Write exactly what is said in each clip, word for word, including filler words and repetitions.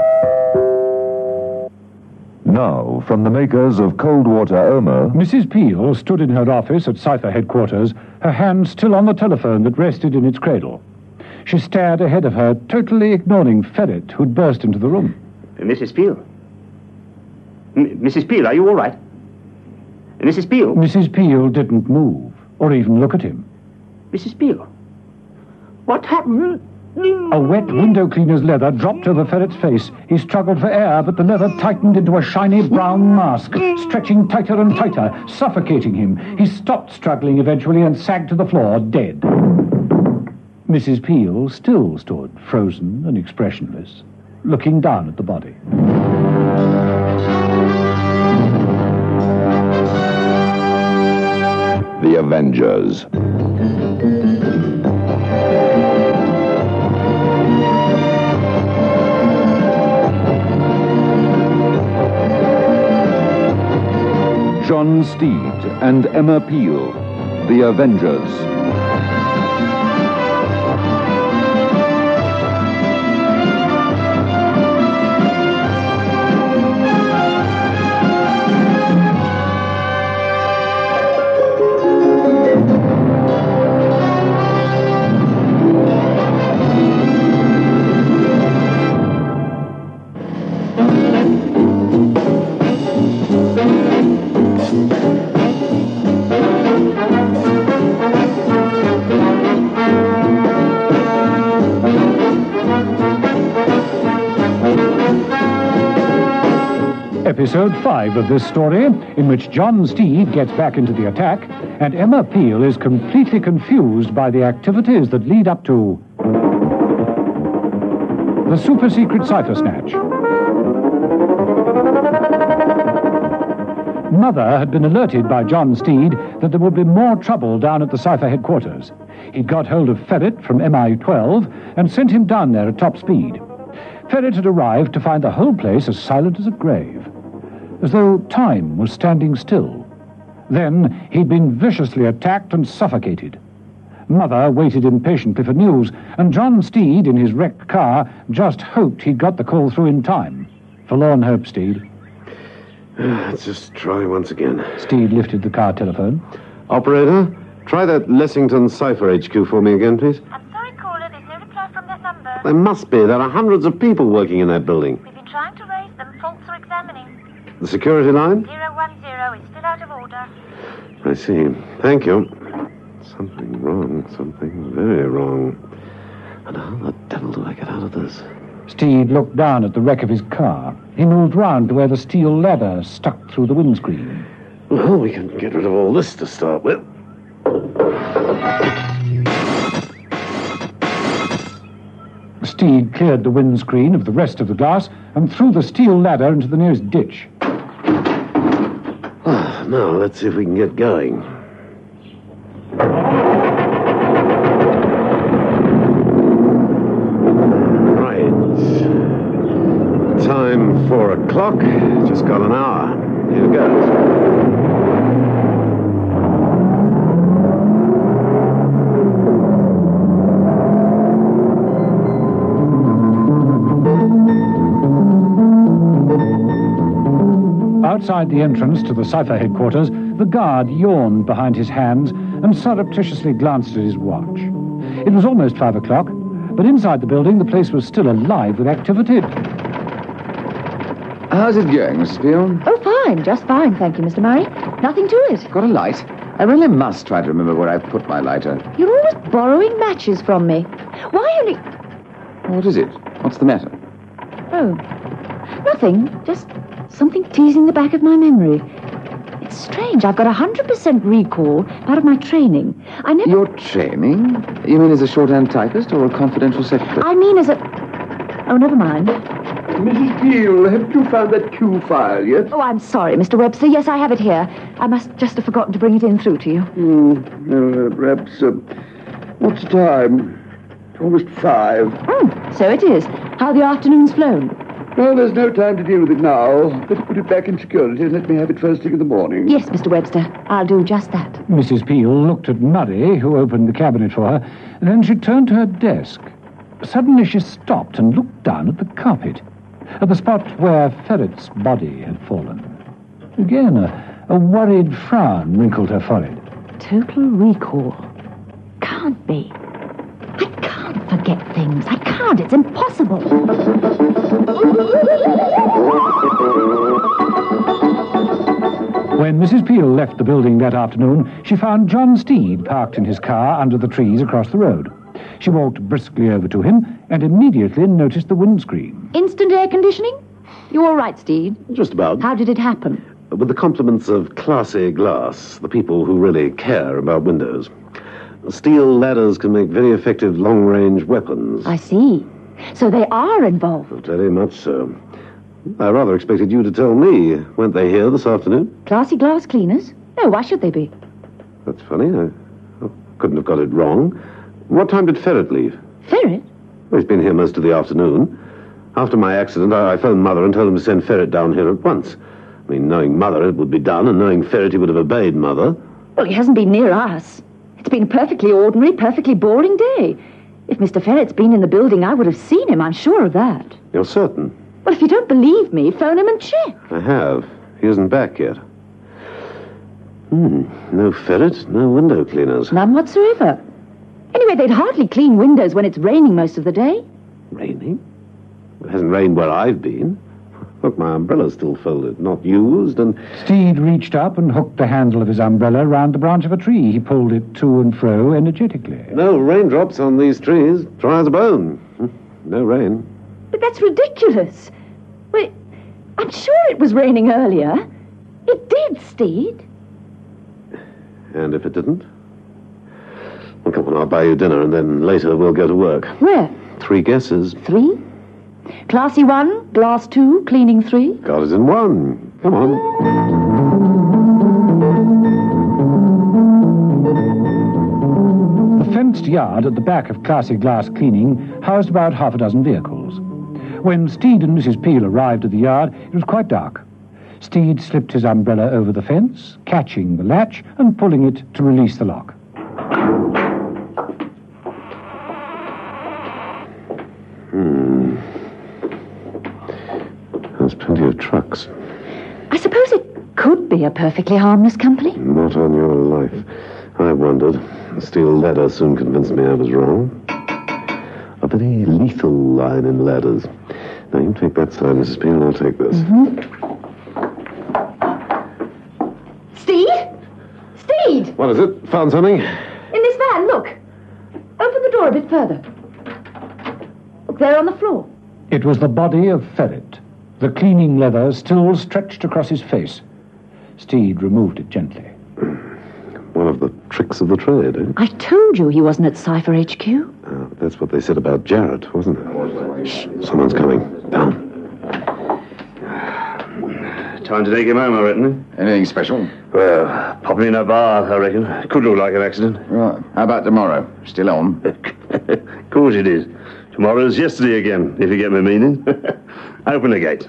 Now, from the makers of Cold Water Irma... Missus Peel stood in her office at Cypher headquarters, her hand still on the telephone that rested in its cradle. She stared ahead of her, totally ignoring Ferret, who'd burst into the room. Missus Peel? M- Missus Peel, are you all right? Missus Peel? Missus Peel didn't move, or even look at him. Missus Peel? What happened? A wet window cleaner's leather dropped over Ferret's face. He struggled for air, but the leather tightened into a shiny brown mask, stretching tighter and tighter, suffocating him. He stopped struggling eventually and sagged to the floor, dead. Missus Peel still stood, frozen and expressionless, looking down at the body. The Avengers. John Steed and Emma Peel, The Avengers. Episode five of this story, in which John Steed gets back into the attack, and Emma Peel is completely confused by the activities that lead up to the super-secret cipher snatch. Mother had been alerted by John Steed that there would be more trouble down at the cipher headquarters. He'd got hold of Ferret from M I twelve and sent him down there at top speed. Ferret had arrived to find the whole place as silent as a grave, as though time was standing still. Then he'd been viciously attacked and suffocated. Mother waited impatiently for news, and John Steed, in his wrecked car, just hoped he'd got the call through in time. Forlorn hope, Steed. Let's just try once again. Steed lifted the car telephone. Operator, try that Lessington Cipher H Q for me again, please. I'm sorry, caller, there's no reply from that number. There must be. There are hundreds of people working in that building. We've been trying to raise them. Faults are examining. The security line? zero one zero is still out of order. I see. Thank you. Something wrong. Something very wrong. And how the devil do I get out of this? Steed looked down at the wreck of his car. He moved round to where the steel ladder stuck through the windscreen. Well, we can get rid of all this to start with. Steed cleared the windscreen of the rest of the glass and threw the steel ladder into the nearest ditch. Ah, now, let's see if we can get going. Right. Time, four o'clock. Just got an hour. Here goes. Outside the entrance to the cipher headquarters, the guard yawned behind his hands and surreptitiously glanced at his watch. It was almost five o'clock, but inside the building, the place was still alive with activity. How's it going, Missus Peel? Oh, fine, just fine, thank you, Mister Murray. Nothing to it. Got a light? I really must try to remember where I've put my lighter. You're always borrowing matches from me. Why only... What is it? What's the matter? Oh, nothing. Just something teasing the back of my memory. It's strange. I've got one hundred percent recall, part of my training. I never... Your training? You mean as a shorthand typist or a confidential secretary? I mean as a... Oh, never mind. Missus Peel, haven't you found that Q file yet? Oh, I'm sorry, Mister Webster. Yes, I have it here. I must just have forgotten to bring it in through to you. Hmm. Uh, perhaps... Uh, what's the time? It's almost five. Oh, so it is. How the afternoon's flown. Well, there's no time to deal with it now. Better put it back in security and let me have it first thing in the morning. Yes, Mister Webster. I'll do just that. Missus Peel looked at Murray, who opened the cabinet for her, and then she turned to her desk. Suddenly she stopped and looked down at the carpet. at the spot where Ferret's body had fallen. Again, a, a worried frown wrinkled her forehead. Total recall. Can't be. I can't forget things. I can't. It's impossible. When Missus Peel left the building that afternoon, she found John Steed parked in his car under the trees across the road. She walked briskly over to him and immediately noticed the windscreen. Instant air conditioning? You all right, Steed? Just about. How did it happen? With the compliments of Classy Glass, the people who really care about windows. Steel ladders can make very effective long-range weapons. I see. So they are involved. Very much so. I rather expected you to tell me. Weren't they here this afternoon? Classy Glass cleaners? No, why should they be? That's funny. I, I couldn't have got it wrong. What time did Ferret leave? Ferret? Well, he's been here most of the afternoon. After my accident, I, I phoned Mother and told him to send Ferret down here at once. I mean, knowing Mother, it would be done, and knowing Ferret, he would have obeyed Mother. Well, he hasn't been near us. It's been a perfectly ordinary, perfectly boring day. If Mister Ferret's been in the building, I would have seen him, I'm sure of that. You're certain? Well, if you don't believe me, phone him and check. I have. He isn't back yet. Hmm, no Ferret, no window cleaners. None whatsoever. Anyway, they'd hardly clean windows when it's raining most of the day. Raining? It hasn't rained where I've been. Look, my umbrella's still folded, not used, and... Steed reached up and hooked the handle of his umbrella round the branch of a tree. He pulled it to and fro energetically. No raindrops on these trees. Dry as a bone. No rain. But that's ridiculous. Well, I'm sure it was raining earlier. It did, Steed. And if it didn't? Well, come on, I'll buy you dinner, and then later we'll go to work. Where? Three guesses. Three? Classy one, glass two, cleaning three. Got it in one. Come on. The fenced yard at the back of Classy Glass Cleaning housed about half a dozen vehicles. When Steed and Missus Peel arrived at the yard, it was quite dark. Steed slipped his umbrella over the fence, catching the latch and pulling it to release the lock. Hmm. There's plenty of trucks. I suppose it could be a perfectly harmless company. Not on your life. I wondered. The steel ladder soon convinced me I was wrong. A very lethal line in ladders. Now, you take that side, Missus Peel, and I'll take this. Mm-hmm. Steed? Steed! What is it? Found something? In this van, look. Open the door a bit further. Look, there on the floor. It was the body of Ferret, the cleaning leather still stretched across his face. Steed removed it gently. One of the tricks of the trade, eh? I told you he wasn't at Cypher H Q. Uh, that's what they said about Jarrett, wasn't it? Shh, someone's coming. Down. Time to take him home, I reckon. Anything special? Well, popping in a bar, I reckon. Could look like an accident. Right. How about tomorrow? Still on? Of course it is. Tomorrow's yesterday again, if you get my meaning. Open the gate.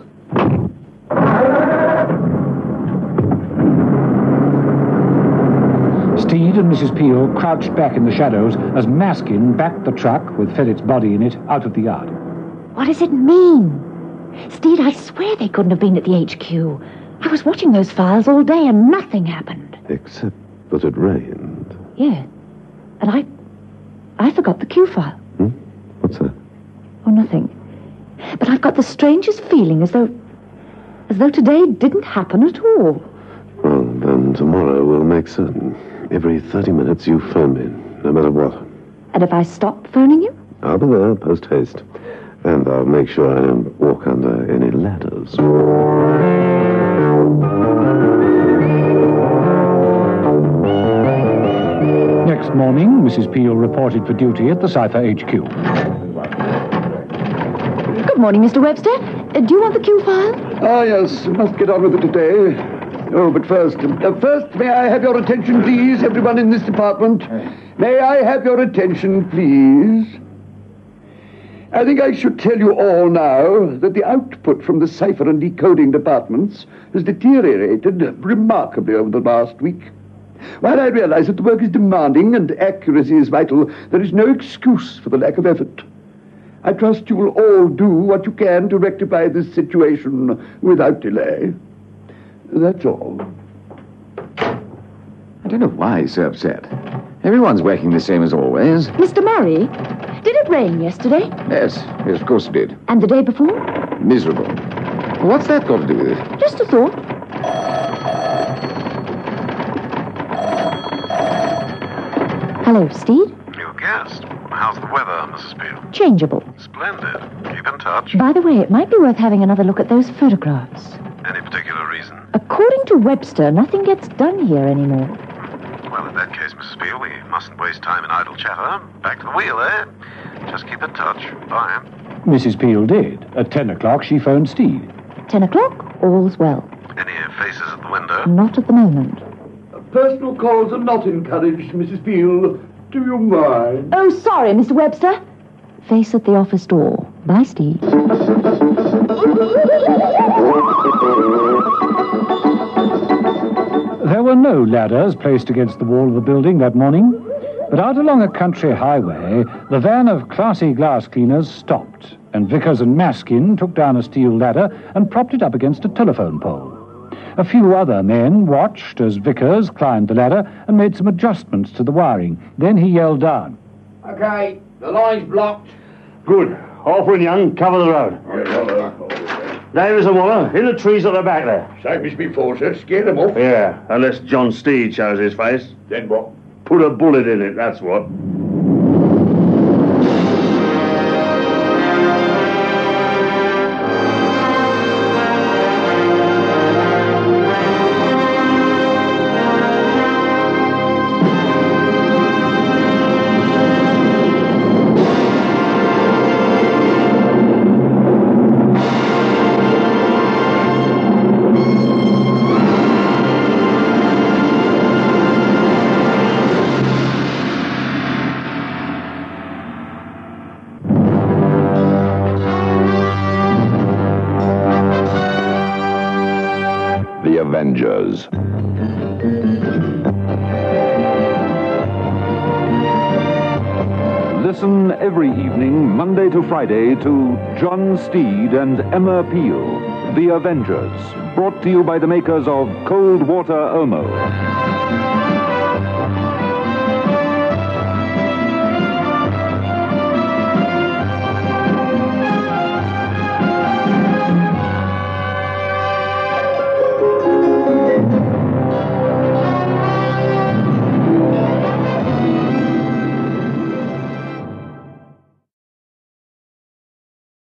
Steed and Missus Peel crouched back in the shadows as Maskin backed the truck with Ferret's body in it out of the yard. What does it mean? Steed, I swear they couldn't have been at the H Q. I was watching those files all day and nothing happened. Except that it rained. Yeah. And I... I forgot the Q file. Hmm? What's that? Oh, nothing. But I've got the strangest feeling as though... as though today didn't happen at all. Well, then tomorrow we'll make certain. Every thirty minutes you phone me, no matter what. And if I stop phoning you? I'll be there, post-haste. And I'll make sure I don't walk under any ladders. Next morning, Missus Peel reported for duty at the Cypher H Q. Good morning, Mister Webster. Uh, do you want the Q file? Ah, yes. Must get on with it today. Oh, but first, uh, first, may I have your attention, please, everyone in this department? May I have your attention, please? I think I should tell you all now that the output from the cipher and decoding departments has deteriorated remarkably over the last week. While I realize that the work is demanding and accuracy is vital, there is no excuse for the lack of effort. I trust you will all do what you can to rectify this situation without delay. That's all. I don't know why he's so upset. Everyone's working the same as always. Mister Murray, did it rain yesterday? Yes, yes, of course it did. And the day before? Miserable. What's that got to do with it? Just a thought. Hello, Steed. New guest. How's the weather, Missus Peel? Changeable. Splendid. Keep in touch. By the way, it might be worth having another look at those photographs. Any particular reason? According to Webster, nothing gets done here anymore. Well, in that case, Missus Peel, we mustn't waste time in idle chatter. Back to the wheel, eh? Just keep in touch. Bye. Missus Peel did. At ten o'clock, she phoned Steed. Ten o'clock, all's well. Any faces at the window? Not at the moment. Personal calls are not encouraged, Missus Peel. Do you mind? Oh, sorry, Mister Webster. Face at the office door. Bye, Steve. There were no ladders placed against the wall of the building that morning, but out along a country highway, the van of classy glass cleaners stopped, and Vickers and Maskin took down a steel ladder and propped it up against a telephone pole. A few other men watched as Vickers climbed the ladder and made some adjustments to the wiring. Then he yelled down. Okay, the line's blocked. Good. Harper and Young, cover the road. Davis and Waller, in the trees at the back there. Same as before, sir. Scare them off. Yeah, unless John Steed shows his face. Then what? Put a bullet in it, that's what. The Avengers. Listen every evening, Monday to Friday, to John Steed and Emma Peel, The Avengers, brought to you by the makers of Cold Water Omo.